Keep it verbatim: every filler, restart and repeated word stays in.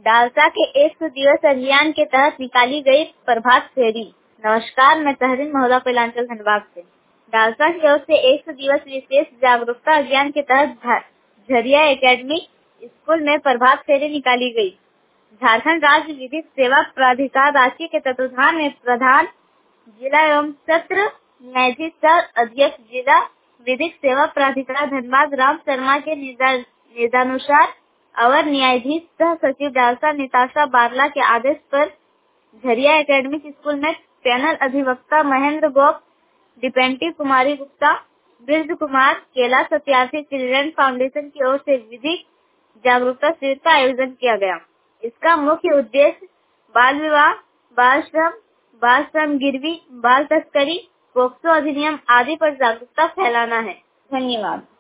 DALSA के एक सौ दिवस अभियान के तहत निकाली गई प्रभात फेरी। नमस्कार, मैं तहरीन महोदा कोयलांचल धनबाद से। डालसा की ओर से एक सौ दिवस विशेष जागरूकता अभियान के तहत झरिया एकेडमी स्कूल में प्रभात फेरी निकाली गई। झारखंड राज्य विधिक सेवा प्राधिकार रांची के तत्वाधान में प्रधान जिला एवं सत्र न्यायाधीश सह अध्यक्ष जिला विधिक सेवा प्राधिकार धनबाद राम शर्मा के निर्देशानुसार अवर न्यायाधीश सह सचिव डालसा निताशा बारला के आदेश पर झरिया एकेडमिक स्कूल में पैनल अधिवक्ता महेंद्र गोप, डिपेंटी कुमारी गुप्ता, ब्रज कुमार, केला सत्यार्थी चिल्ड्रन फाउंडेशन की ओर से विधिक जागरूकता शिविर का आयोजन किया गया। इसका मुख्य उद्देश्य बाल विवाह, बाल श्रम, बाल श्रम गिरवी, बाल तस्करी, पोक्सो अधिनियम आदि पर जागरूकता फैलाना है। धन्यवाद।